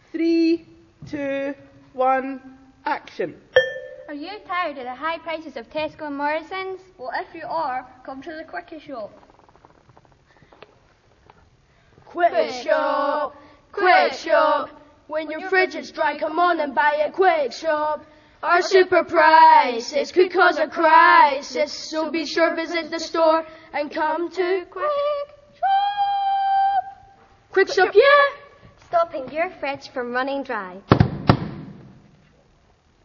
3, 2, 1, action. Are you tired of the high prices of Tesco and Morrison's? Well, if you are, come to the Quickie Shop. Quick Shop, Quick Shop. When your fridge is dry, come on and buy a Quick Shop. Our super prices could cause a crisis, so be sure visit the store and come to Quick Shop. Quick Shop, yeah! Stopping your fridge from running dry.